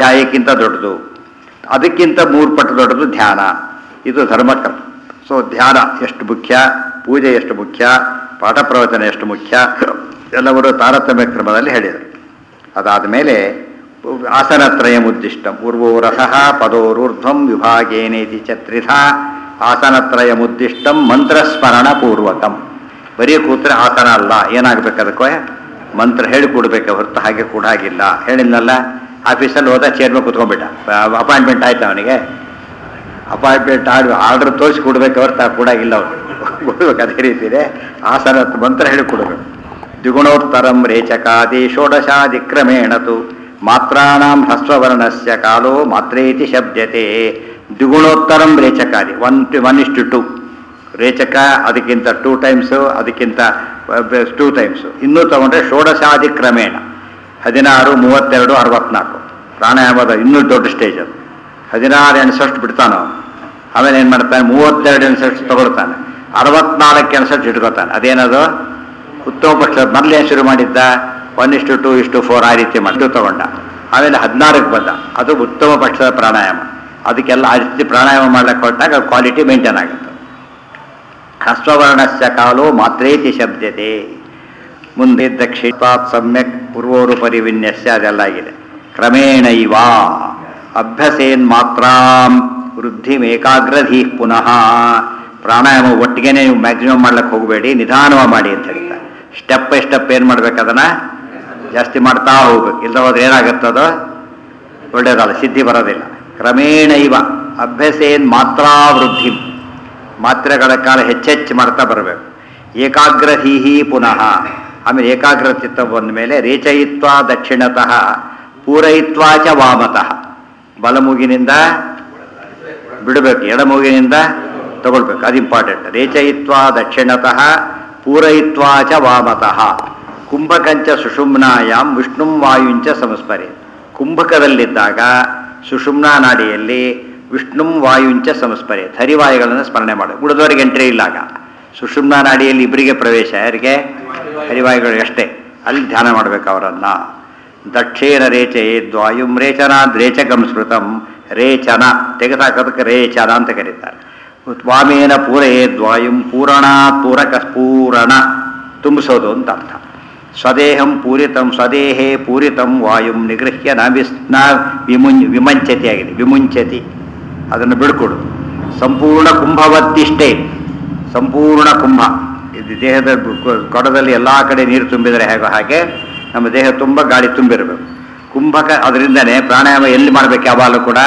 ಸ್ವಾಧ್ಯಾಯಕ್ಕಿಂತ ದೊಡ್ಡದು, ಅದಕ್ಕಿಂತ 3 ಪಟ್ಟು ದೊಡ್ಡದು ಧ್ಯಾನ. ಇದು ಧರ್ಮಕರ್ಮ. ಸೊ ಧ್ಯಾನ ಎಷ್ಟು ಮುಖ್ಯ, ಪೂಜೆ ಎಷ್ಟು ಮುಖ್ಯ, ಪಾಠ ಪ್ರವಚನ ಎಷ್ಟು ಮುಖ್ಯ ಎಲ್ಲವರು ತಾರತಮ್ಯ ಕ್ರಮದಲ್ಲಿ ಹೇಳಿದರು. ಅದಾದ ಮೇಲೆ ಆಸನತ್ರಯ ಮುದ್ದಿಷ್ಟಂ ಪೂರ್ವೋರಸಃ ಪದೋರೂರ್ಧ್ವಂ ವಿಭಾಗೇನೇತಿ ಚತ್ರಿಧ ಆಸನತ್ರಯ ಮುದ್ದಿಷ್ಟಂ ಮಂತ್ರಸ್ಮರಣ ಪೂರ್ವಕಂ. ಬರೀ ಕೂತ್ರೆ ಆಸನ ಅಲ್ಲ, ಏನಾಗಬೇಕು ಅದಕ್ಕೆ ಮಂತ್ರ ಹೇಳಿ ಕೊಡ್ಬೇಕು ಹೊರತು ಹಾಗೆ ಕೂಡ ಹಾಗಿಲ್ಲ. ಹೇಳಿದ್ನಲ್ಲ, ಆಫೀಸಲ್ಲಿ ಹೋದ ಚೇರ್ಮನ್ ಕೂತ್ಕೊಂಡ್ಬಿಟ್ಟ, ಅಪಾಯಿಂಟ್ಮೆಂಟ್ ಆಯ್ತು ಅವನಿಗೆ, ಅಪಾಯಿಂಟ್ಮೆಂಟ್ ಆರ್ಡರ್ ತೋರಿಸಿ ಕೊಡ್ಬೇಕು ಹೊರತು ಕೊಡಾಗಿಲ್ಲ ಅವನು ಕೊಡ್ಬೇಕು. ಅದೇ ರೀತಿಯೇ ಆಸನ ಮಂತ್ರ ಹೇಳಿ ಕೊಡಬೇಕು. ದ್ವಿಗುಣೋತ್ತರಂ ರೇಚಕಾದಿ ಷೋಡಶಾದಿಕ್ರಮೇಣತು ಮಾತ್ರಾಣಾಂ ಹ್ರಸ್ವವರ್ಣಸ್ಯ ಕಾಲೋ ಮಾತ್ರೇತಿ ಶಬ್ದತೆ. ದ್ವಿಗುಣೋತ್ತರಂ ರೇಚಕಾದಿ 1:2 ರೇಚಕ, ಅದಕ್ಕಿಂತ 2 ಟೈಮ್ಸು, ಅದಕ್ಕಿಂತ 2 ಟೈಮ್ಸು. ಇನ್ನೂ ತಗೊಂಡ್ರೆ ಷೋಡಶಾದಿಕ್ರಮೇಣ 16, 32, 64 ಪ್ರಾಣಾಯಾಮದ ಇನ್ನೂ ದೊಡ್ಡ ಸ್ಟೇಜ್ ಅದು. 16 ಎಣಿಸಷ್ಟು ಬಿಡ್ತಾನೆ ಅವನು. ಆಮೇಲೆ ಏನು ಮಾಡ್ತಾನೆ, 32 ಎಣಿಸಷ್ಟು ತಗೊಳ್ತಾನೆ, 64 ಎಣಿಸಷ್ಟು ಇಟ್ಕೋತಾನೆ. ಅದೇನದು ಉತ್ತಮ ಪಕ್ಷ. ಮೊದಲೇ ಶುರು ಮಾಡಿದ್ದ 1:2:4 ಆ ರೀತಿ ಮಾಡಿ ತಗೊಂಡ. ಆಮೇಲೆ 16ಕ್ಕೆ ಬಂದ, ಅದು ಉತ್ತಮ ಪಕ್ಷದ ಪ್ರಾಣಾಯಾಮ. ಅದಕ್ಕೆಲ್ಲ ಆ ರೀತಿ ಪ್ರಾಣಾಯಾಮ ಮಾಡ್ಲಿಕ್ಕೆ ಹೊರಟಾಗ ಕ್ವಾಲಿಟಿ ಮೇಂಟೈನ್ ಆಗುತ್ತೆ. ಹ್ರಸ್ವವರ್ಣಸ್ಯ ಕಾಲೋ ಮಾತ್ರೇತಿ ಶಬ್ದತೆ. ಮುಂದೆ ದಕ್ಷಿಣಾತ್ ಸಮ್ಯಕ್ ಪೂರ್ವೋರುಪರಿ ವಿನ್ಯಸ್ಯ ಅದೆಲ್ಲ ಆಗಿದೆ. ಕ್ರಮೇಣೈವ ಅಭ್ಯಸೇನ್ ಮಾತ್ರಾಂ ವೃದ್ಧಿಮೇಕಾಗ್ರಧಿ ಪುನಃ. ಪ್ರಾಣಾಯಾಮ ಒಟ್ಟಿಗೆನೇ ನೀವು ಮ್ಯಾಕ್ಸಿಮಮ್ ಮಾಡ್ಲಿಕ್ಕೆ ಹೋಗಬೇಡಿ, ನಿಧಾನವಾಗಿ ಮಾಡಿ ಅಂತ ಹೇಳ್ತಾರೆ. ಸ್ಟೆಪ್ ಬೈ ಸ್ಟೆಪ್ ಏನು ಮಾಡ್ಬೇಕು, ಅದನ್ನು ಜಾಸ್ತಿ ಮಾಡ್ತಾ ಹೋಗ್ಬೇಕು. ಇಲ್ಲ ಹೋದ್ರೆ ಏನಾಗುತ್ತದೋ ಒಳ್ಳೆಯದಲ್ಲ, ಸಿದ್ಧಿ ಬರೋದಿಲ್ಲ. ಕ್ರಮೇಣೈವ ಅಭ್ಯಸೇನ್ ಮಾತ್ರಾ ವೃದ್ಧಿ, ಮಾತ್ರೆಗಳ ಕಾಲ ಹೆಚ್ಚೆಚ್ಚು ಮಾಡ್ತಾ ಬರಬೇಕು. ಏಕಾಗ್ರಧೀಹಿ ಪುನಃ. ಆಮೇಲೆ ಏಕಾಗ್ರ ಚಿತ್ತ ಬಂದ ಮೇಲೆ ರೇಚಯಿತ್ವ ದಕ್ಷಿಣತಃ ಪೂರಯಿತ್ವ ಚ ವಾಮತಃ. ಬಲಮೂಗಿನಿಂದ ಬಿಡಬೇಕು, ಎಡಮೂಗಿನಿಂದ ತಗೊಳ್ಬೇಕು, ಅದು ಇಂಪಾರ್ಟೆಂಟ್. ರೇಚಯಿತ್ವ ದಕ್ಷಿಣತಃ ಪೂರಯಿತ್ವ ಚ ವಾಮತಃ. ಕುಂಭಕಂಚ ಸುಷುಮ್ನಾಯಾಮ್ ವಿಷ್ಣುಂ ವಾಯುಂಚ ಸಂಸ್ಮರೆ. ಕುಂಭಕದಲ್ಲಿದ್ದಾಗ ಸುಷುಮ್ನಾ ನಾಡಿಯಲ್ಲಿ ವಿಷ್ಣುಂ ವಾಯುಂಚ ಸಂಸ್ಮರೆ, ಹರಿವಾಯುಗಳನ್ನು ಸ್ಮರಣೆ ಮಾಡಿ. ಉಳಿದವರಿಗೆ ಎಂಟ್ರಿ ಇಲ್ಲಾಗ. ಸುಷುಮ್ನಾ ನಾಡಿಯಲ್ಲಿ ಇಬ್ಬರಿಗೆ ಪ್ರವೇಶ, ಯಾರಿಗೆ? ಹರಿವಾಯುಗಳು ಅಷ್ಟೇ. ಅಲ್ಲಿ ಧ್ಯಾನ ಮಾಡಬೇಕು ಅವರನ್ನು. ದಕ್ಷೇಣ ರೇಚಯೇದ್ ವಾಯುಂ ರೇಚನಾದ್ ರೇಚಕಂ ಸ್ಮೃತಂ. ರೇಚನ ತೆಗೆದಾಕೋದಕ್ಕೆ ರೇಚನ ಅಂತ ಕರೀತಾರೆ. ವಾಮೇನ ಪೂರಯೇದ್ ವಾಯುಂ ಪೂರಣಾತ್ ಪೂರಕ ಪೂರಣ ತುಂಬಿಸೋದು ಅಂತ ಅರ್ಥ. ಸ್ವದೇಹಂ ಪೂರಿತಂ ಸ್ವದೇಹೇ ಪೂರಿತಂ ವಾಯುಂ ನಿಗೃಹ್ಯ ನ ವಿಮಂಚತಿ ಆಗಿದೆ, ವಿಮುಂಚತಿ, ಅದನ್ನು ಬಿಡ್ಕೊಡು. ಸಂಪೂರ್ಣ ಕುಂಭವತ್ತಿಷ್ಟೇ, ಸಂಪೂರ್ಣ ಕುಂಭ. ಇದು ದೇಹದ ಕೊಡದಲ್ಲಿ ಎಲ್ಲ ಕಡೆ ನೀರು ತುಂಬಿದರೆ ಹೇಗೋ ಹಾಗೆ ನಮ್ಮ ದೇಹ ತುಂಬ ಗಾಳಿ ತುಂಬಿರಬೇಕು. ಕುಂಭಕ ಅದರಿಂದನೇ ಪ್ರಾಣಾಯಾಮ ಎಲ್ಲಿ ಮಾಡಬೇಕು, ಯಾವಾಗಲೂ ಕೂಡ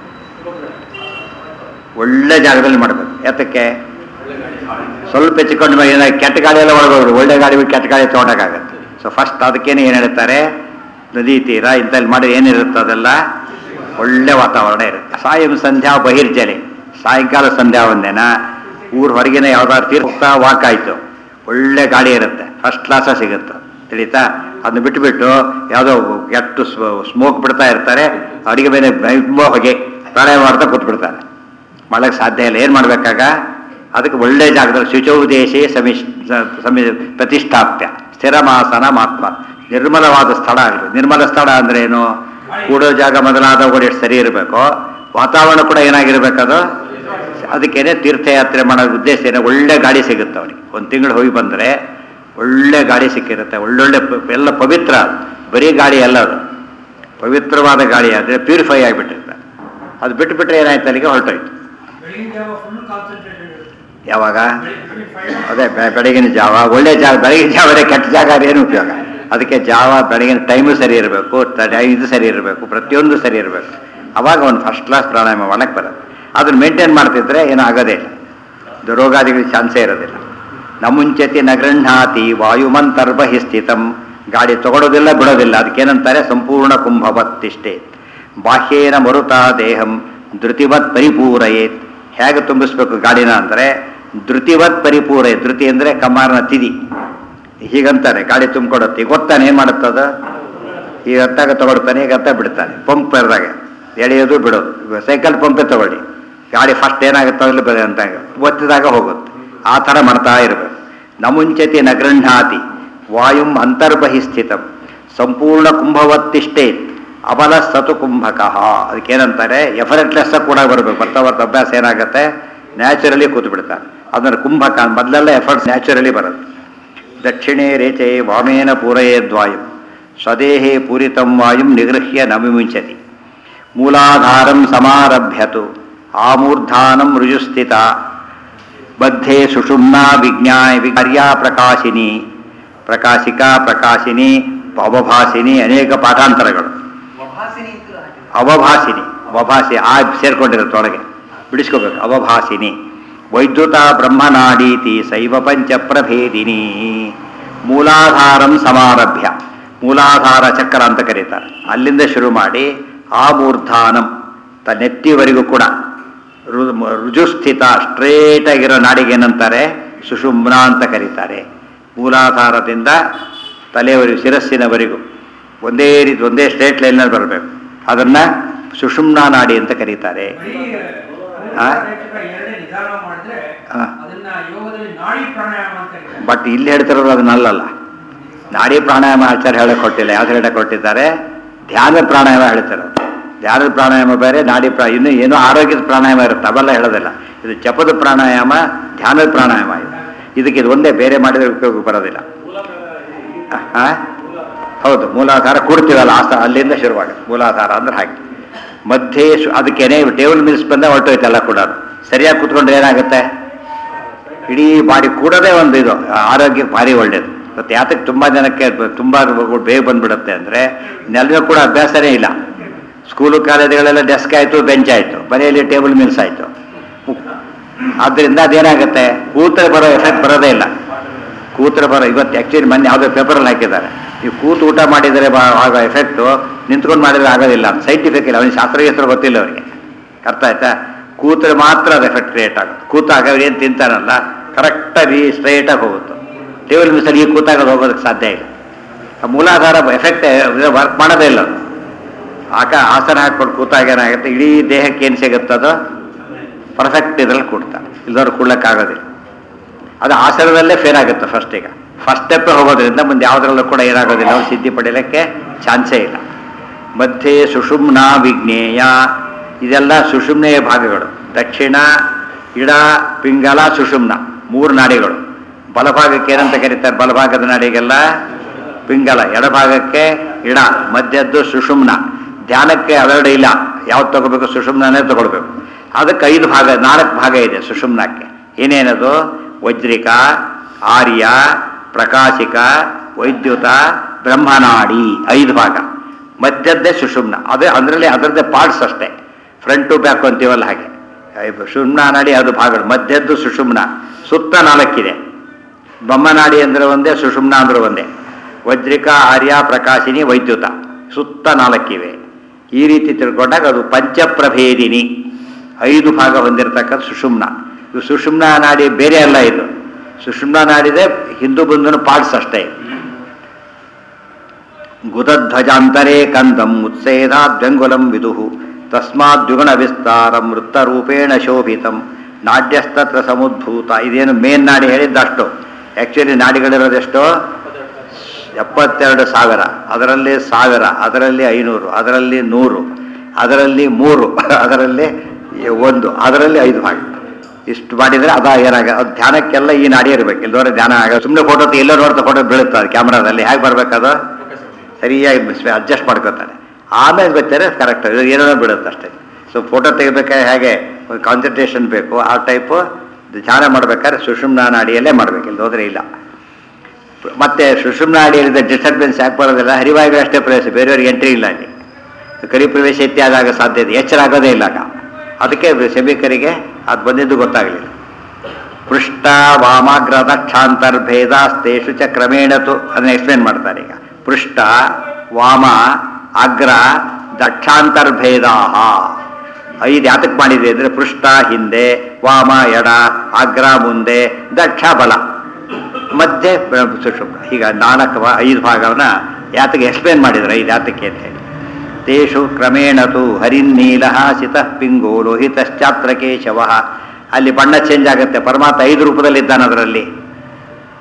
ಒಳ್ಳೆ ಜಾಗದಲ್ಲಿ ಮಾಡಬೇಕು. ಯಾತಕ್ಕೆ? ಸ್ವಲ್ಪ ಹೆಚ್ಚಿಕೊಂಡು ಏನಾಗಿ ಕೆಟ್ಟ ಗಾಳಿ ಎಲ್ಲ ಒಳಗೋಗ್ರು, ಒಳ್ಳೆ ಗಾಳಿ ಬಿಟ್ಟು ಕೆಟ್ಟ ಗಾಳಿ ತೊಗೊಂಡಾಗತ್ತೆ. ಸೊ ಫಸ್ಟ್ ಅದಕ್ಕೇನೆ ಏನು ಹೇಳ್ತಾರೆ, ನದಿ ತೀರ ಇಂಥಲ್ಲಿ ಮಾಡಿ ಏನಿರುತ್ತೆ ಅದೆಲ್ಲ ಒಳ್ಳೆ ವಾತಾವರಣ ಇರುತ್ತೆ. ಸಾಯಂ ಸಂಧ್ಯಾ ಬಹಿರ್ಜಲೆ, ಸಾಯಂಕಾಲ ಸಂಧ್ಯಾ ಒಂದೇನ ಊರು ಹೊರಗಿನ ಯಾವ್ದಾದ್ರು ತೀರ್ಥ ವಾಕ್ ಆಯಿತು, ಒಳ್ಳೆ ಗಾಳಿ ಇರುತ್ತೆ, ಫಸ್ಟ್ ಕ್ಲಾಸ ಸಿಗುತ್ತೆ, ತಿಳಿತಾ? ಅದನ್ನ ಬಿಟ್ಟುಬಿಟ್ಟು ಯಾವುದೋ ಕೆಟ್ಟು ಸ್ಮೋಕ್ ಬಿಡ್ತಾ ಇರ್ತಾರೆ, ಅಡುಗೆ ಮೇಲೆ ತುಂಬ ಹೊಗೆ, ಪ್ರಾಣಾಯಾಮ ಮಾಡ್ತಾ ಕೂತ್ಬಿಡ್ತಾರೆ. ಮಾಡಕ್ಕೆ ಸಾಧ್ಯ ಇಲ್ಲ. ಏನು ಮಾಡಬೇಕಾಗ ಅದಕ್ಕೆ ಒಳ್ಳೆ ಜಾಗದಲ್ಲಿ ಶುಚೌದೇಶೇ ಪ್ರತಿಷ್ಠಾಪ್ಯ ಸ್ಥಿರಮಾಸನ ಮಾತ್ಮ, ನಿರ್ಮಲವಾದ ಸ್ಥಳ ಆಗಬೇಕು. ನಿರ್ಮಲ ಸ್ಥಳ ಅಂದ್ರೆ ಏನು? ಕೂಡೋ ಜಾಗ ಮೊದಲಾದವುಗಳು ಎಷ್ಟು ಸರಿ ಇರಬೇಕು, ವಾತಾವರಣ ಕೂಡ ಏನಾಗಿರ್ಬೇಕದು. ಅದಕ್ಕೇನೆ ತೀರ್ಥಯಾತ್ರೆ ಮಾಡೋ ಉದ್ದೇಶ ಏನೇ, ಒಳ್ಳೆ ಗಾಳಿ ಸಿಗುತ್ತೆ ಅವನಿಗೆ. 1 ತಿಂಗಳು ಹೋಗಿ ಬಂದರೆ ಒಳ್ಳೆ ಗಾಳಿ ಸಿಕ್ಕಿರುತ್ತೆ, ಒಳ್ಳೊಳ್ಳೆ ಎಲ್ಲ ಪವಿತ್ರ, ಬರೀ ಗಾಳಿ ಅಲ್ಲ ಅದು, ಪವಿತ್ರವಾದ ಗಾಳಿ ಆದರೆ ಪ್ಯೂರಿಫೈ ಆಗಿಬಿಟ್ಟಿರುತ್ತೆ. ಅದು ಬಿಟ್ಟುಬಿಟ್ರೆ ಏನಾಯ್ತು, ಅಲ್ಲಿಗೆ ಹೊರಟೋಯ್ತು. ಯಾವಾಗ? ಅದೇ ಬೆಳಗಿನ ಜಾವ, ಒಳ್ಳೆ ಜಾಗ. ಬೆಳಗಿನ ಜಾವನೇ ಕೆಟ್ಟ ಜಾಗ ಏನು ಉಪಯೋಗ? ಅದಕ್ಕೆ ಜಾವ ಬೆಳಗಿನ ಟೈಮು ಸರಿ ಇರಬೇಕು, ಇದು ಸರಿ ಇರಬೇಕು, ಪ್ರತಿಯೊಂದು ಸರಿ ಇರಬೇಕು. ಅವಾಗ ಒಂದು ಫಸ್ಟ್ ಕ್ಲಾಸ್ ಪ್ರಾಣಾಯಾಮ ಮಾಡಕ್ಕೆ ಬರುತ್ತೆ. ಅದನ್ನು ಮೇಂಟೈನ್ ಮಾಡ್ತಿದ್ರೆ ಏನೂ ಆಗೋದೇ ಇಲ್ಲ, ರೋಗಾದಿಗಳಿಗೆ ಚಾನ್ಸೇ ಇರೋದಿಲ್ಲ. ನಮುಂಚತಿ ನಗೃಹಾತಿ ವಾಯುಮಂತರ್ಬಹಿ ಸ್ಥಿತಂ. ಗಾಳಿ ತಗೊಳ್ಳೋದಿಲ್ಲ, ಬಿಡೋದಿಲ್ಲ. ಅದಕ್ಕೇನಂತಾರೆ ಸಂಪೂರ್ಣ ಕುಂಭವತ್ತಿಷ್ಟೇ. ಬಾಹ್ಯೇನ ಮರುತಾ ದೇಹಂ ಧೃತಿವತ್ ಪರಿಪೂರಯೇತ್. ಹೇಗೆ ತುಂಬಿಸ್ಬೇಕು ಗಾಳಿನ ಅಂದರೆ ಧೃತಿವತ್ ಪರಿಪೂರಯ. ಧೃತಿ ಅಂದರೆ ಕಮಾರನ ತಿದಿ, ಹೀಗಂತಾನೆ ಗಾಳಿ ತುಂಬಿಕೊಡುತ್ತೆ. ಈಗ ಗೊತ್ತಾನೆ ಏನು ಮಾಡುತ್ತದ, ಈಗ ಹತ್ತಾಗ ತಗೊಳ್ತಾನೆ, ಈಗ ಹತ್ತ ಬಿಡ್ತಾನೆ. ಪಂಪ್ ಇರಿದಾಗ ಎಳೆಯೋದು ಬಿಡೋದು. ಸೈಕಲ್ ಪಂಪೇ ತಗೊಳ್ಳಿ, ಗಾಳಿ ಫಸ್ಟ್ ಏನಾಗುತ್ತೆ ಅಲ್ಲಿ ಬರ ಅಂತ ಒತ್ತಿದಾಗ ಹೋಗುತ್ತೆ. ಆ ಥರ ಮಾಡ್ತಾ ಇರಬೇಕು. ನಮುಂಚತಿ ನಗೃಹಾತಿ ವಾಯುಂ ಅಂತರ್ಬಹಿ ಸ್ಥಿತಂ ಸಂಪೂರ್ಣ ಕುಂಭವತ್ತಿಷ್ಟೇ. ಅಬಲ ಸತು ಕುಂಭಕ. ಅದಕ್ಕೇನಂತಾರೆ ಎಫರೆಟ್ಲೆಸ್ ಕೂಡ ಬರಬೇಕು. ಬರ್ತಾ ಬರ್ತಾ ಅಭ್ಯಾಸ ಏನಾಗುತ್ತೆ, ನ್ಯಾಚುರಲಿ ಕೂತು ಬಿಡ್ತಾರೆ. ಅದನ್ನು ಕುಂಭಕ ಮೊದಲೆಲ್ಲ ಎಫರ್ಟ್ಸ್ ನ್ಯಾಚುರಲಿ ಬರುತ್ತೆ. ದಕ್ಷಿಣೇ ರೇಚೆ ವಾಮೇನ ಪೂರಯೇದ್ವಾಯು ಸ್ವದೇಹೇ ಪೂರಿತಂ ವಾಯುಂ ನಿಗೃಹ್ಯ ನ ವಿಮುಂಚತಿ. ಮೂಲಾಧಾರಂ ಸಮಾರಭ್ಯತು ಆಮೂರ್ಧಾನಂ ರುಜುಸ್ಥಿತ ಬದ್ಧೇ ಸುಷುಮ್ನಾ ವಿಜ್ಞಾರ್ಯಾ ಪ್ರಕಾಶಿನಿ ಪ್ರಕಾಶಿಕಾ ಪ್ರಕಾಶಿನಿ ಅವಭಾಸಿನಿ ಅನೇಕ ಪಾಠಾಂತರಗಳು. ಅವಭಾಸಿನಿ ಅವಭಾಸಿ ಆ ಸೇರ್ಕೊಂಡಿರುತ್ತೆ ಒಳಗೆ, ಬಿಡಿಸ್ಕೋಬೇಕು. ಅವಭಾಸಿನಿ ವೈದ್ಯುತ ಬ್ರಹ್ಮನಾಡೀತಿ ಶೈವ ಪಂಚ ಪ್ರಭೇದಿನಿ. ಮೂಲಾಧಾರಂ ಸಮಾರಭ್ಯ, ಮೂಲಾಧಾರ ಚಕ್ರ ಅಂತ ಕರೀತಾರೆ. ಅಲ್ಲಿಂದ ಶುರು ಮಾಡಿ ಆಮೂರ್ಧಾನಂ ನೆತ್ತಿವರೆಗೂ ಕೂಡ ರುಜುಸ್ಥಿತ ಸ್ಟ್ರೇಟ್ ಆಗಿರೋ ನಾಡಿಗೆ ಏನಂತಾರೆ, ಸುಷುಮ್ನಾ ಅಂತ ಕರೀತಾರೆ. ಮೂಲಾಧಾರದಿಂದ ತಲೆಯವರೆಗೂ ಶಿರಸ್ಸಿನವರೆಗೂ ಒಂದೇ ರೀತಿ ಒಂದೇ ಸ್ಟ್ರೇಟ್ ಲೈನಲ್ಲಿ ಬರಬೇಕು. ಅದನ್ನ ಸುಷುಮ್ನಾ ನಾಡಿ ಅಂತ ಕರೀತಾರೆ. ಬಟ್ ಇಲ್ಲಿ ಹೇಳ್ತಿರೋದು ಅದನ್ನಲ್ಲ. ನಾಡಿ ಪ್ರಾಣಾಯಾಮ ಆಚಾರ್ಯ ಹೇಳಕ್ ಕೊಟ್ಟಿಲ್ಲ. ಯಾವ್ದು ಹೇಳಕ್ ಕೊಟ್ಟಿದ್ದಾರೆ, ಧ್ಯಾನ ಪ್ರಾಣಾಯಾಮ ಹೇಳ್ತಿರೋದು. ಧ್ಯಾನದ ಪ್ರಾಣಾಯಾಮ ಬೇರೆ, ನಾಡಿ ಇನ್ನು ಏನೋ ಆರೋಗ್ಯದ ಪ್ರಾಣಾಯಾಮ ಇರುತ್ತೆ, ಅವೆಲ್ಲ ಹೇಳೋದಿಲ್ಲ. ಇದು ಜಪದ ಪ್ರಾಣಾಯಾಮ, ಧ್ಯಾನದ ಪ್ರಾಣಾಯಾಮ ಇದು. ಇದಕ್ಕೆ ಇದು ಒಂದೇ, ಬೇರೆ ಮಾಡಿದ್ರೆ ಉಪಯೋಗ ಬರೋದಿಲ್ಲ. ಹೌದು, ಮೂಲಾಧಾರ ಕೂಡ್ತೀವಲ್ಲ ಅಲ್ಲಿಂದ ಶುರುವಾಗುತ್ತೆ. ಮೂಲಾಧಾರ ಅಂದ್ರೆ ಹಾಗೆ ಮಧ್ಯೆ ಅದಕ್ಕೇನೆ ಟೇಬಲ್ ಮಿಲ್ಸ್ ಬಂದ ಹೊರಟೋಯ್ತಲ್ಲ ಕೂಡ. ಸರಿಯಾಗಿ ಕೂತ್ಕೊಂಡ್ರೆ ಏನಾಗುತ್ತೆ, ಇಡೀ ಬಾಡಿ ಕೂಡೋದೇ ಒಂದು ಇದು ಆರೋಗ್ಯಕ್ಕೆ ಭಾರಿ ಒಳ್ಳೇದು. ಮತ್ತು ಯಾತಕ್ಕೆ ತುಂಬ ಜನಕ್ಕೆ ತುಂಬ ಬೇಗ ಬಂದ್ಬಿಡುತ್ತೆ ಅಂದರೆ, ನೆಲದ ಕೂಡ ಅಭ್ಯಾಸನೇ ಇಲ್ಲ. ಸ್ಕೂಲು ಕಾಲೇಜುಗಳೆಲ್ಲ ಡೆಸ್ಕ್ ಆಯಿತು, ಬೆಂಚ್ ಆಯಿತು, ಮನೆಯಲ್ಲಿ ಟೇಬಲ್ ಮಿಲ್ಸ್ ಆಯಿತು. ಆದ್ದರಿಂದ ಅದೇನಾಗುತ್ತೆ, ಕೂತ್ರೆ ಬರೋ ಎಫೆಕ್ಟ್ ಬರೋದೇ ಇಲ್ಲ. ಕೂತ್ರೆ ಬರೋ ಇವತ್ತು ಆ್ಯಕ್ಚುಲಿ ಮೊನ್ನೆ ಯಾವುದೋ ಪೇಪರಲ್ಲಿ ಹಾಕಿದ್ದಾರೆ, ನೀವು ಕೂತು ಊಟ ಮಾಡಿದರೆ ಆಗೋ ಎಫೆಕ್ಟು ನಿಂತ್ಕೊಂಡು ಮಾಡಿದರೆ ಆಗೋದಿಲ್ಲ. ಸೈಂಟಿಫಿಕ್ ಇಲ್ಲ, ಅವನಿಗೆ ಶಾಸ್ತ್ರ ಗೊತ್ತಿಲ್ಲ ಅವರಿಗೆ. ಅರ್ಥ ಆಯ್ತಾ? ಕೂತ್ರೆ ಮಾತ್ರ ಅದು ಎಫೆಕ್ಟ್ ಕ್ರಿಯೇಟ್ ಆಗುತ್ತೆ. ಕೂತಾಗ ಅವ್ರು ಏನು ತಿಂತಾನಲ್ಲ ಕರೆಕ್ಟಾಗಿ ಸ್ಟ್ರೈಟಾಗಿ ಹೋಗುತ್ತೆ. ಟೇಬಲ್ ಮಿಲ್ಸಲ್ಲಿ ಈ ಕೂತಾಗ ಹೋಗೋದಕ್ಕೆ ಸಾಧ್ಯ ಇಲ್ಲ. ಆ ಮೂಲಾಧಾರ ಎಫೆಕ್ಟ್ ವರ್ಕ್ ಮಾಡೋದೇ ಇಲ್ಲ. ಆಸನ ಹಾಕ್ಕೊಂಡು ಕೂತಾಗ ಏನಾಗುತ್ತೆ, ಇಡೀ ದೇಹಕ್ಕೆ ಏನು ಸಿಗುತ್ತದೋ ಪರ್ಫೆಕ್ಟ್ ಇದರಲ್ಲಿ ಕೂಡ್ತಾರೆ. ಇಲ್ಲದವ್ರು ಕೂಡ್ಲಿಕ್ಕಾಗೋದಿಲ್ಲ. ಅದು ಆಸನದಲ್ಲೇ ಫೇಲ್ ಆಗುತ್ತೆ ಫಸ್ಟ್. ಈಗ ಫಸ್ಟ್ ಸ್ಟೆಪ್ಪೇ ಹೋಗೋದ್ರಿಂದ ಮುಂದೆ ಯಾವುದ್ರಲ್ಲೂ ಕೂಡ ಏನಾಗೋದಿಲ್ಲ, ಅವ್ರು ಸಿದ್ಧಿ ಪಡೀಲಿಕ್ಕೆ ಚಾನ್ಸೇ ಇಲ್ಲ. ಮಧ್ಯೆ ಸುಷುಮ್ನಾ ವಿಜ್ಞೇಯ, ಇದೆಲ್ಲ ಸುಷುಮ್ನೆಯ ಭಾಗಗಳು. ದಕ್ಷಿಣ, ಇಡ, ಪಿಂಗಲ, ಸುಷುಮ್ನ, ಮೂರು ನಾಡಿಗಳು. ಬಲಭಾಗಕ್ಕೆ ಏನಂತ ಕರೀತಾರೆ, ಬಲಭಾಗದ ನಾಡಿಗೆಲ್ಲ ಪಿಂಗಲ, ಎಡಭಾಗಕ್ಕೆ ಇಡ, ಮಧ್ಯದ್ದು ಸುಷುಮ್ನ. ಧ್ಯಾನಕ್ಕೆ ಅವೆರಡು ಇಲ್ಲ, ಯಾವ್ದು ತಗೋಬೇಕು, ಸುಷುಮ್ನೇ ತಗೊಳ್ಬೇಕು. ಅದಕ್ಕೆ 5 ಭಾಗ 4 ಭಾಗ ಇದೆ ಸುಷುಮ್ನಕ್ಕೆ. ಏನೇನದು, ವಜ್ರಿಕ, ಆರ್ಯ, ಪ್ರಕಾಶಿಕ, ವೈದ್ಯುತ, ಬ್ರಹ್ಮನಾಡಿ, 5 ಭಾಗ. ಮಧ್ಯದ್ದೇ ಸುಷುಮ್ನ, ಅದೇ ಅದರಲ್ಲಿ ಅದರದ್ದೇ ಪಾರ್ಟ್ಸ್ ಅಷ್ಟೇ. ಫ್ರಂಟ್ ಟು ಬ್ಯಾಕ್ ಅಂತೀವಲ್ಲ ಹಾಗೆ. ಸುಷುಮ್ನ ನಾಡಿ ಅದು ಭಾಗಗಳು. ಮಧ್ಯದ್ದು ಸುಷುಮ್ನ, ಸುತ್ತ 4 ಇದೆ. ಬ್ರಹ್ಮನಾಡಿ ಅಂದರೆ ಒಂದೇ, ಸುಷುಮ್ನ ಅಂದ್ರೆ ಒಂದೇ. ವಜ್ರಿಕ, ಆರ್ಯ, ಪ್ರಕಾಶಿನಿ, ವೈದ್ಯುತ, ಸುತ್ತ 4 ಇವೆ. ಈ ರೀತಿ ತಿಳ್ಕೊಂಡಾಗ ಅದು ಪಂಚಪ್ರಭೇದಿನಿ, 5 ಭಾಗ ಹೊಂದಿರತಕ್ಕಂಥ ಸುಷುಮ್ನ. ಇದು ಸುಷುಮ್ನ ನಾಡಿ ಬೇರೆ ಅಲ್ಲ. ಇದು ಸುಷುಮ್ನ ನಾಡಿದೆ ಹಿಂದೂ ಬಂಧನ ಪಾರ್ಟ್ಸ್ ಅಷ್ಟೇ. ಗುದಧ್ವಜಾಂತರೇ ಕಂದಂ ಉತ್ಸೇದಾದ್ಯಂಗುಲಂ ವಿದುಹು ತಸ್ಮಾದ್ಯುಗಣ ವಿಸ್ತಾರಂ ವೃತ್ತರೂಪೇಣ ಶೋಭಿತಂ ನಾಡ್ಯಸ್ತತ್ರ ಸಮುದ್ಭೂತ. ಇದೇನು ಮೇನ್ ನಾಡಿ ಹೇಳಿದ್ದಷ್ಟು. ಆ್ಯಕ್ಚುಲಿ ನಾಡಿಗಳಿರೋದೆಷ್ಟು, 72,000. ಅದರಲ್ಲಿ 1000, ಅದರಲ್ಲಿ 500, ಅದರಲ್ಲಿ 100, ಅದರಲ್ಲಿ 3, ಅದರಲ್ಲಿ 1, ಅದರಲ್ಲಿ 5 ಭಾಗ. ಇಷ್ಟು ಮಾಡಿದರೆ ಅದ ಏನಾಗ, ಅದು ಧ್ಯಾನಕ್ಕೆಲ್ಲ ಈ ನಾಡಿ ಇರಬೇಕು. ಇಲ್ಲದವರೆ ಧ್ಯಾನ ಆಗ ಸುಮ್ಮನೆ ಫೋಟೋ ಎಲ್ಲೋ ನೋಡ್ತಾ ಫೋಟೋ ಬೀಳುತ್ತೆ ಅದು ಕ್ಯಾಮ್ರಾದಲ್ಲಿ. ಹೇಗೆ ಬರಬೇಕದು ಸರಿಯಾಗಿ ಅಡ್ಜಸ್ಟ್ ಮಾಡ್ಕೋತಾನೆ. ಆಮೇಲೆ ಗೊತ್ತಾರೆ ಕರೆಕ್ಟ್ ಏನೋ ಬೀಳುತ್ತೆ ಅಷ್ಟೇ. ಸೊ ಫೋಟೋ ತೆಗಿಬೇಕಾದ್ರೆ ಹೇಗೆ ಒಂದು ಕಾನ್ಸಂಟ್ರೇಷನ್ ಬೇಕು, ಆ ಟೈಪು ಧ್ಯಾನ ಮಾಡ್ಬೇಕಾದ್ರೆ ಸುಷುಮ್ನ ನಾಡಿಯಲ್ಲೇ ಮಾಡಬೇಕು. ಇಲ್ಲಿ ಹೋದರೆ ಇಲ್ಲ. ಮತ್ತೆ ಸುಷುಮ್ನ ನಾಡಿಯಲ್ಲಿದ್ದ ಡಿಸ್ಟರ್ಬೆನ್ಸ್ ಯಾಕೆ ಬರೋದಿಲ್ಲ, ಹರಿವಾಯುಗಳು ಅಷ್ಟೇ ಪ್ರವೇಶ, ಬೇರೆಯವ್ರಿಗೆ ಎಂಟ್ರಿ ಇಲ್ಲ ಅಲ್ಲಿ. ಕರಿ ಪ್ರವೇಶ ಇತ್ಯಾದಾಗ ಸಾಧ್ಯತೆ ಎಚ್ಚರ ಆಗೋದೇ ಇಲ್ಲ. ಅದಕ್ಕೆ ಸಭಿಕರಿಗೆ ಅದು ಬಂದಿದ್ದು ಗೊತ್ತಾಗಲಿಲ್ಲ. ಪೃಷ್ಠ ವಾಮಾಗ್ರ ದಕ್ಷಾಂತರ್ಭೇದಾಸ್ತೇಷು ಚ ಕ್ರಮೇಣತು ಅದನ್ನು ಎಕ್ಸ್ಪ್ಲೇನ್ ಮಾಡ್ತಾರೆ. ಈಗ ಪೃಷ್ಠ, ವಾಮ, ಅಗ್ರ, ದಕ್ಷಾಂತರ್ಭೇದಾ 5 ಯಾತಕ್ಕೆ ಮಾಡಿದೆ ಅಂದರೆ, ಪೃಷ್ಠ ಹಿಂದೆ, ವಾಮ ಎಡ, ಅಗ್ರ ಮುಂದೆ, ದಕ್ಷ ಬಲ, ಮಧ್ಯೆ ಸುಷುಮ್ನ. ಈಗ 5 ಭಾಗವನ್ನ ಯಾತಕ್ಕೆ ಎಕ್ಸ್ಪ್ಲೇನ್ ಮಾಡಿದ್ರು, 5 ಯಾತಕ್ಕೆ ಅಂತ ಹೇಳಿ. ತೇಷು ಕ್ರಮೇಣತು ಹರಿನ್ನೀಲ ಸಿತಃ ಪಿಂಗೋ ಲೋಹಿತಶ್ಚಾತ್ರ ಕೇಶವ. ಅಲ್ಲಿ ಬಣ್ಣ ಚೇಂಜ್ ಆಗುತ್ತೆ. ಪರಮಾತ್ಮ 5 ರೂಪದಲ್ಲಿದ್ದಾನೆ. ಅದರಲ್ಲಿ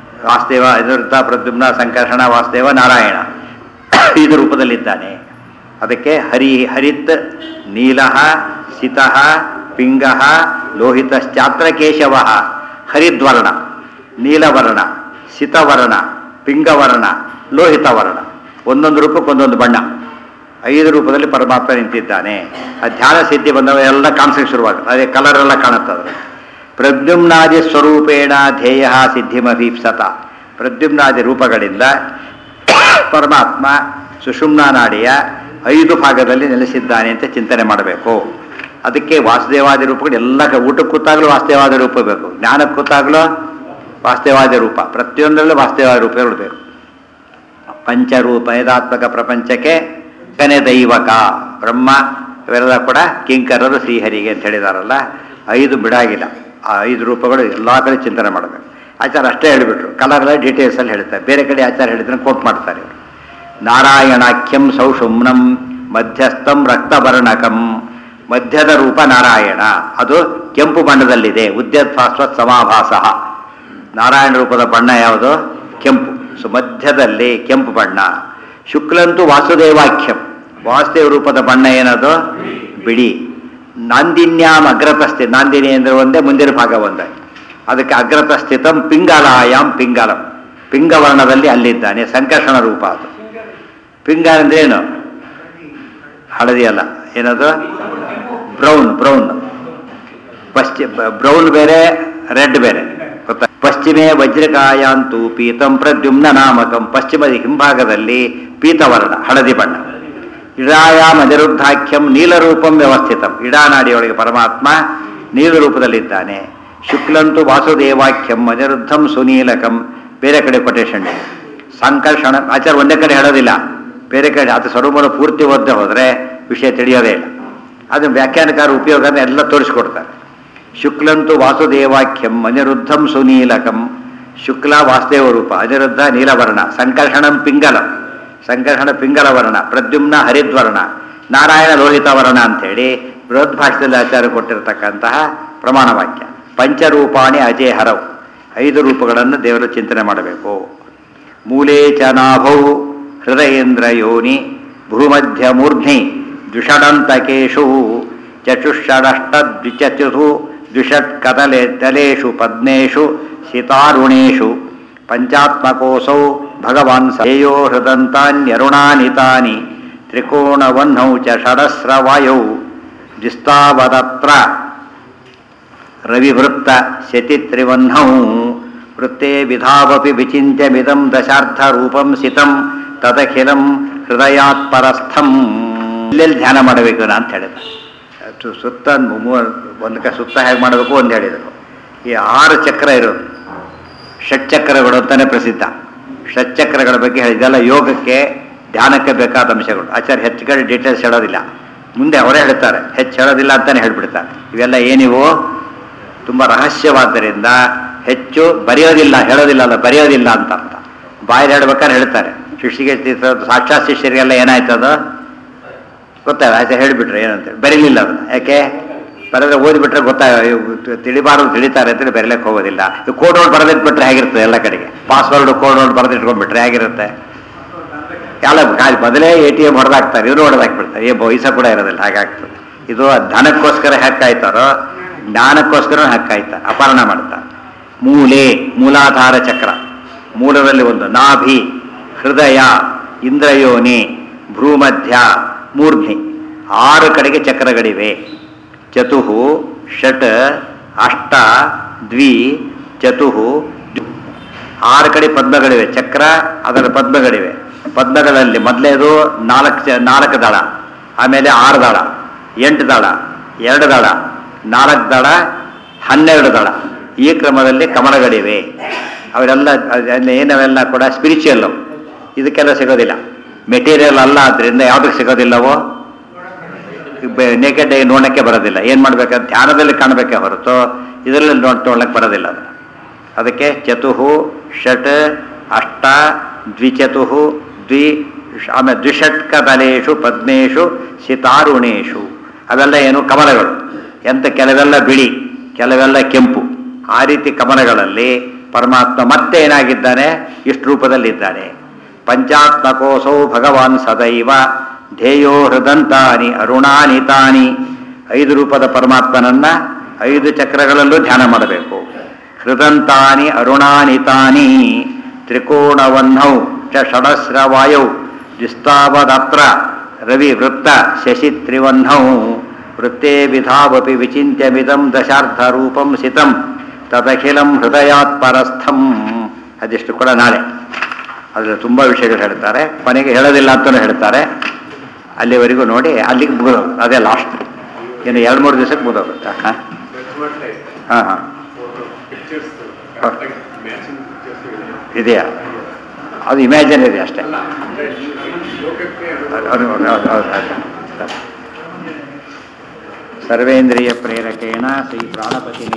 ವಾಸುದೇವ, ಎದುರ್ಥ, ಪ್ರದ್ಯುಮ್ನ, ಸಂಕರ್ಷಣ, ವಾಸುದೇವ, ನಾರಾಯಣ 5 ರೂಪದಲ್ಲಿದ್ದಾನೆ. ಅದಕ್ಕೆ ಹರಿತ್ ನೀಲಃ ಸಿತಃ ಪಿಂಗಃ ಲೋಹಿತಶ್ಚಾತ್ರ ಕೇಶವ. ಹರಿದ್ವರ್ಣ, ನೀಲವರ್ಣ, ಸಿತವರ್ಣ, ಪಿಂಗವರ್ಣ, ಲೋಹಿತವರ್ಣ, ಒಂದೊಂದು ರೂಪಕ್ಕೆ ಒಂದೊಂದು ಬಣ್ಣ. 5 ರೂಪದಲ್ಲಿ ಪರಮಾತ್ಮ ನಿಂತಿದ್ದಾನೆ. ಆ ಧ್ಯಾನ ಸಿದ್ಧಿ ಬಂದವ ಎಲ್ಲ ಕಾಣಿಸಕ್ಕೆ ಶುರುವಾಗುತ್ತೆ. ಅದೇ ಕಲರ್ ಎಲ್ಲ ಕಾಣುತ್ತದೆ. ಪ್ರದ್ಯುಮ್ನಾದಿ ಸ್ವರೂಪೇಣ ಧ್ಯೇಯ ಸಿದ್ಧಿಮಭೀಪ್ಸತ. ಪ್ರದ್ಯುಮ್ನಾದಿ ರೂಪಗಳಿಂದ ಪರಮಾತ್ಮ ಸುಷುಮ್ನಾ ನಾಡಿಯ 5 ಭಾಗದಲ್ಲಿ ನೆಲೆಸಿದ್ದಾನೆ ಅಂತ ಚಿಂತನೆ ಮಾಡಬೇಕು. ಅದಕ್ಕೆ ವಾಸುದೇವಾದಿ ರೂಪಗಳು ಎಲ್ಲ ಊಟಕ್ಕೆ ಕೂತಾಗಲೂ ವಾಸುದೇವಾದಿ ರೂಪ ಬೇಕು, ಜ್ಞಾನಕ್ಕೆ ಕೂತಾಗಲೂ ವಾಸುದೇವಾದಿ ರೂಪ, ಪ್ರತಿಯೊಂದರಲ್ಲೂ ವಾಸುದೇವಾದಿ ರೂಪ ಇರಬೇಕು. ಪಂಚರೂಪ ವೇದಾತ್ಮಕ ಪ್ರಪಂಚಕ್ಕೆ ಕನೆ ದೈವಕ ಬ್ರಹ್ಮ ಇವೆಲ್ಲ ಕೂಡ ಕಿಂಕರರು ಶ್ರೀಹರಿಗೆ ಅಂತ ಹೇಳಿದಾರಲ್ಲ, 5 ಬಿಡಾಗಿಲ್ಲ. ಆ 5 ರೂಪಗಳು ಎಲ್ಲ ಕಡೆ ಚಿಂತನೆ ಮಾಡಬೇಕು. ಆಚಾರ ಅಷ್ಟೇ ಹೇಳಿಬಿಟ್ರು, ಕಲರೆಲ್ಲ ಡೀಟೇಲ್ಸಲ್ಲಿ ಹೇಳ್ತಾರೆ. ಬೇರೆ ಕಡೆ ಆಚಾರ ಹೇಳಿದ್ರೆ ಕೋಟ್ ಮಾಡ್ತಾರೆ ಇವರು. ನಾರಾಯಣಾಖ್ಯಂ ಸೌಷುಮ್ನಂ ಮಧ್ಯಸ್ಥಂ ರಕ್ತವರ್ಣಕಂ. ಮಧ್ಯದ ರೂಪ ನಾರಾಯಣ, ಅದು ಕೆಂಪು ಬಣ್ಣದಲ್ಲಿದೆ. ಉದ್ಯತ್ಫಾಸ್ವತ್ ಸಮಾಭಾಸ. ನಾರಾಯಣ ರೂಪದ ಬಣ್ಣ ಯಾವುದು? ಕೆಂಪು. ಸೊ ಮಧ್ಯದಲ್ಲಿ ಕೆಂಪು ಬಣ್ಣ. ಶುಕ್ಲಂತೂ ವಾಸುದೇವಾಖ್ಯಂ, ವಾಸುದೇವ ರೂಪದ ಬಣ್ಣ ಏನದು? ಬಿಳಿ. ನಾಂದಿನ್ಯಾಂ ಅಗ್ರತಸ್ಥಿ, ನಾಂದಿನಿ ಅಂದರೆ ಒಂದೇ, ಮುಂದಿನ ಭಾಗ ಒಂದೇ. ಅದಕ್ಕೆ ಅಗ್ರತಸ್ಥಿತಂ ಪಿಂಗಲಾಯಾಮ್ ಪಿಂಗಲಂ, ಪಿಂಗವರ್ಣದಲ್ಲಿ ಅಲ್ಲಿದ್ದಾನೆ. ಸಂಕರ್ಷಣ ರೂಪ ಅದು. ಪಿಂಗ ಅಂದ್ರೆ ಏನು? ಹಳದಿ ಅಲ್ಲ, ಏನದು? ಬ್ರೌನ್. ಬ್ರೌನ್ ಬೇರೆ, ರೆಡ್ ಬೇರೆ, ಗೊತ್ತಾ? ಪಶ್ಚಿಮೇ ವಜ್ರಕಾಯಾಂತೂ ಪೀತಂ ಪ್ರದ್ಯುಮ್ನ ನಾಮಕಂ. ಪಶ್ಚಿಮದ ಹಿಂಭಾಗದಲ್ಲಿ ಪೀತವರ್ಣ, ಹಳದಿ ಬಣ್ಣ. ಇಡಾಯಾಮ್ ಅನಿರುದ್ಧಾಖ್ಯಂ ನೀಲರೂಪಂ ವ್ಯವಸ್ಥಿತಂ. ಇಡಾನಾಡಿಯೊಳಗೆ ಪರಮಾತ್ಮ ನೀಲ ರೂಪದಲ್ಲಿದ್ದಾನೆ. ಶುಕ್ಲಂತು ವಾಸುದೇವಾಖ್ಯಂ ಅನಿರುದ್ಧಂ ಸುನೀಲಕಂ. ಬೇರೆ ಕಡೆ ಕೊಟೇಶನ್. ಸಂಕರ್ಷಣ ಆಚಾರ ಒಂದೇ ಕಡೆ ಹೇಳೋದಿಲ್ಲ, ಬೇರೆ ಕಡೆ. ಅದು ಸ್ವರೂಪದ ಪೂರ್ತಿ ಓದದೆ ಹೋದರೆ ವಿಷಯ ತಿಳಿಯೋದೇ ಇಲ್ಲ. ಅದನ್ನು ವ್ಯಾಖ್ಯಾನಕಾರ ಉಪಯೋಗನ ಎಲ್ಲ ತೋರಿಸ್ಕೊಡ್ತಾರೆ. ಶುಕ್ಲಂತು ವಾಸುದೇವಾಖ್ಯಂ ಅನಿರುದ್ಧಂ ಸುನೀಲಕಂ. ಶುಕ್ಲ ವಾಸುದೇವ ರೂಪ, ಅನಿರುದ್ಧ ನೀಲವರ್ಣ. ಸಂಕರ್ಷಣಂ ಪಿಂಗಲಂ, ಸಂಕರ್ಷಣ ಪಿಂಗಲವರ್ಣ. ಪ್ರದ್ಯುಮ್ನ ಹರಿದ್ವರ್ಣ, ನಾರಾಯಣ ಲೋಹಿತವರ್ಣ ಅಂಥೇಳಿ ಬೃಹದ್ಭಾಷ್ಯದಲ್ಲಿ ಆಚಾರ್ಯ ಕೊಟ್ಟಿರತಕ್ಕಂತಹ ಪ್ರಮಾಣ ವಾಕ್ಯ. ಪಂಚರೂಪಾಣಿ ಅಜೇ ಹರವು. 5 ರೂಪಗಳನ್ನು ದೇವರು ಚಿಂತನೆ ಮಾಡಬೇಕು. ಮೂಲೇ ಚ ನಾಭೌ ಹೃದಯೇಂದ್ರ ಯೋನಿ ಭೂಮಧ್ಯ ಮೂರ್ಧ್ನಿ ದ್ವಿಷಡಂತಕೇಶು ಚತುಷ್ಷಡಷ್ಟದ್ವಿಚತುರು ದ್ವಿಷಟ್ಕದಲೆ ತಲೇಷು ಪದ್ಮೇಷು ಸಿತಾರುಣೇಷು ಪಂಚಾತ್ಮಕೋಸೌ ಭಗವಾನ್ ಸೇಯೋ ಹೃದಂತಾನ್ಯರುಣಾನಿತಾನಿ ತ್ರಿಕೋಣವಹ್ನೌ ಚ ಷಡಸ್ರವಾಯೌ ಜಿಸ್ತಾವದತ್ರ ರವಿವೃತ್ತ ಶತಿತ್ರಿವಹ್ನೌ ವೃತ್ತೇ ವಿಧಾವಪಿ ವಿಚಿಂತ್ಯಮಿದಂ ದಶಾರ್ಧರೂಪಂ ಸಿತಂ ತದಖಿಲಂ ಹೃದಯಾತ್ಪರಸ್ಥಂ. ಇಲ್ಲೆಲ್ಲಿ ಧ್ಯಾನ ಮಾಡಬೇಕು ಅಂತ ಹೇಳಿದ. ಸುತ್ತ ಒಂದು ಸುತ್ತ ಹೇಗೆ ಮಾಡಬೇಕು ಒಂದು ಹೇಳಿದರು. ಈ 6 ಚಕ್ರ ಇರೋದು ಷಟ್ಚಕ್ರಗಳು ಅಂತಾನೆ ಪ್ರಸಿದ್ಧ. ಷಟ್ಚಕ್ರಗಳ ಬಗ್ಗೆ ಇದೆಲ್ಲ ಯೋಗಕ್ಕೆ ಧ್ಯಾನಕ್ಕೆ ಬೇಕಾದ ಅಂಶಗಳು. ಆಚಾರ್ಯ ಹೆಚ್ಚು ಕಡೆ ಡೀಟೇಲ್ಸ್ ಹೇಳೋದಿಲ್ಲ, ಮುಂದೆ ಅವರೇ ಹೇಳ್ತಾರೆ. ಹೆಚ್ಚು ಹೇಳೋದಿಲ್ಲ ಅಂತಾನೆ ಹೇಳ್ಬಿಡ್ತಾರೆ. ಇವೆಲ್ಲ ಏನಿವು ತುಂಬ ರಹಸ್ಯವಾದ್ದರಿಂದ ಹೆಚ್ಚು ಬರೆಯೋದಿಲ್ಲ, ಹೇಳೋದಿಲ್ಲ ಅಲ್ಲ, ಬರೆಯೋದಿಲ್ಲ ಅಂತ ಅರ್ಥ. ಬಾಯಲ್ಲಿ ಹೇಳ್ಬೇಕಾದ್ರೆ ಹೇಳ್ತಾರೆ. ಶಿಷ್ಯಗೆ ಸಾಕ್ಷಾತ್ ಶಿಷ್ಯರಿಗೆಲ್ಲ ಏನಾಯ್ತದ ಗೊತ್ತಾಗ ಆಯ್ತು ಹೇಳಿಬಿಟ್ರೆ ಏನಂತೇಳಿ ಬರೀಲಿಲ್ಲ ಅದನ್ನು. ಯಾಕೆ ಬರೆದ್ರೆ ಓದಿಬಿಟ್ರೆ ತಿಳಿಬಾರದು ತಿಳಿತಾರೆ ಅಂತೇಳಿ ಬರೀಲಿಕ್ಕೆ ಹೋಗೋದಿಲ್ಲ. ಕೋಡ್ ನೋಡ್ ಬರೆದಿಟ್ಬಿಟ್ರೆ ಹೇಗಿರ್ತದೆ? ಎಲ್ಲ ಕಡೆಗೆ ಪಾಸ್ವರ್ಡ್ ಕೋಡ್ ನೋಡ್ ಬರೆದಿಟ್ಕೊಂಡ್ಬಿಟ್ರೆ ಹೇಗಿರುತ್ತೆ? ಎಲ್ಲ ಮೊದಲೇ ATM ಹೊಡೆದಾಕ್ತಾರೆ, ಇವರು ಹೊಡೆದಾಕ್ಬಿಡ್ತಾರೆ. ವಯಸ್ಸ ಕೂಡ ಇರೋದಿಲ್ಲ, ಹಾಗಾಗ್ತದೆ. ಇದು ಧನಕ್ಕೋಸ್ಕರ ಹಾಕಾಯ್ತಾರೋ ಜ್ಞಾನಕ್ಕೋಸ್ಕರ ಹಾಕಾಯ್ತಾರೆ, ಅಪಹರಣ ಮಾಡ್ತಾರೆ. ಮೂಲೆ ಮೂಲಾಧಾರ ಚಕ್ರ, ಮೂಲದಲ್ಲಿ ಒಂದು. ನಾಭಿ, ಹೃದಯ, ಇಂದ್ರಯೋನಿ, ಭ್ರೂಮಧ್ಯ, ಮೂರ್ಧ್ನಿ 6 ಕಡೆಗೆ ಚಕ್ರಗಳಿವೆ. ಚತುಹು ಷಟ್ ಅಷ್ಟ ದ್ವಿ ಚತುಹು 6 ಕಡೆ ಪದ್ಮಗಳಿವೆ. ಚಕ್ರ ಅದರ ಪದ್ಮಗಳಿವೆ. ಪದ್ಮಗಳಲ್ಲಿ ಮೊದಲೇದು 4 ದಳ, ಆಮೇಲೆ 6 ದಳ, 8 ದಳ, 2 ದಳ, 4 ದಳ, 12 ದಳ. ಈ ಕ್ರಮದಲ್ಲಿ ಕಮಲಗಳಿವೆ. ಅವರೆಲ್ಲ ಏನವೆಲ್ಲ ಕೂಡ ಸ್ಪಿರಿಚುವಲ್. ಇದಕ್ಕೆಲ್ಲ ಸಿಗೋದಿಲ್ಲ, ಮೆಟೀರಿಯಲ್ ಅಲ್ಲ. ಆದ್ದರಿಂದ ಯಾವುದಕ್ಕೆ ಸಿಗೋದಿಲ್ಲವೋ ನೇಕೆಡ್ ನೋಡೋಕ್ಕೆ ಬರೋದಿಲ್ಲ. ಏನು ಮಾಡ್ಬೇಕಂತ ಧ್ಯಾನದಲ್ಲಿ ಕಾಣಬೇಕೇ ಹೊರತು ಇದರಲ್ಲಿ ತೊಗೊಳಕ್ಕೆ ಬರೋದಿಲ್ಲ ಅದು. ಅದಕ್ಕೆ ಚತುಹು ಷಟ್ ಅಷ್ಟ ದ್ವಿಚತುಹು ದ್ವಿ, ಆಮೇಲೆ ದ್ವಿಷಟ್ಕದಲೇಷು ಪದ್ಮೇಷು ಸಿತಾರುಣೇಷು. ಅವೆಲ್ಲ ಏನು ಕಮಲಗಳು. ಎಂತ ಕೆಲವೆಲ್ಲ ಬಿಳಿ, ಕೆಲವೆಲ್ಲ ಕೆಂಪು. ಆ ರೀತಿ ಕಮಲಗಳಲ್ಲಿ ಪರಮಾತ್ಮ ಮತ್ತೆ ಏನಾಗಿದ್ದಾನೆ? ಇಷ್ಟು ರೂಪದಲ್ಲಿದ್ದಾನೆ. ಪಂಚಾತ್ಮಕೋಸೌ ಭಗವಾನ್ ಸದೈವ ಧ್ಯೇಯೋ ಹೃದಂತಾನಿ ಅರುಣಾನಿತಾನಿ 5 ರೂಪದ ಪರಮಾತ್ಮನನ್ನ 5 ಚಕ್ರಗಳಲ್ಲೂ ಧ್ಯಾನ ಮಾಡಬೇಕು. ಹೃದಂತಾನಿ ಅರುಣಾನಿತಾನಿ ತ್ರಿಕೋಣವನ್ನೌ ಚ ಷಡಸ್ರವಾಯೌ ದ್ವಿಸ್ತಾವದತ್ರ ರವಿ ವೃತ್ತ ಶಶಿ ತ್ರಿವನ್ನೌ ವೃತ್ತೇ ವಿಧಾವಪಿ ವಿಚಿಂತ್ಯಮಿದಂ ದಶಾರ್ಧರೂಪಂ ಸಿತಂ ತದಖಿಲಂ ಹೃದಯಾತ್ ಪರಸ್ಥಂ. ಅದಿಷ್ಟು ಕೂಡ ನಾಳೆ ಅದರಲ್ಲಿ ತುಂಬ ವಿಷಯಗಳು ಹೇಳ್ತಾರೆ. ಕೊನೆಗೆ ಹೇಳೋದಿಲ್ಲ ಅಂತಲೂ ಹೇಳ್ತಾರೆ. ಅಲ್ಲಿವರೆಗೂ ನೋಡಿ, ಅಲ್ಲಿಗೆ ಮುಗಿದೋದು. ಅದೇ ಲಾಸ್ಟ್. ಇನ್ನು 2-3 ದಿವಸಕ್ಕೆ ಮುಗಿದೋಗುತ್ತೆ. ಹಾಂ ಹಾಂ ಹಾಂ ಇದೆಯಾ? ಅದು ಇಮ್ಯಾಜಿನ್ ಇದೆ ಅಷ್ಟೇ. ಸರ್ವೇಂದ್ರಿಯ ಪ್ರೇರಕೇಣ ಶ್ರೀ ಪ್ರಾಣಪತಿ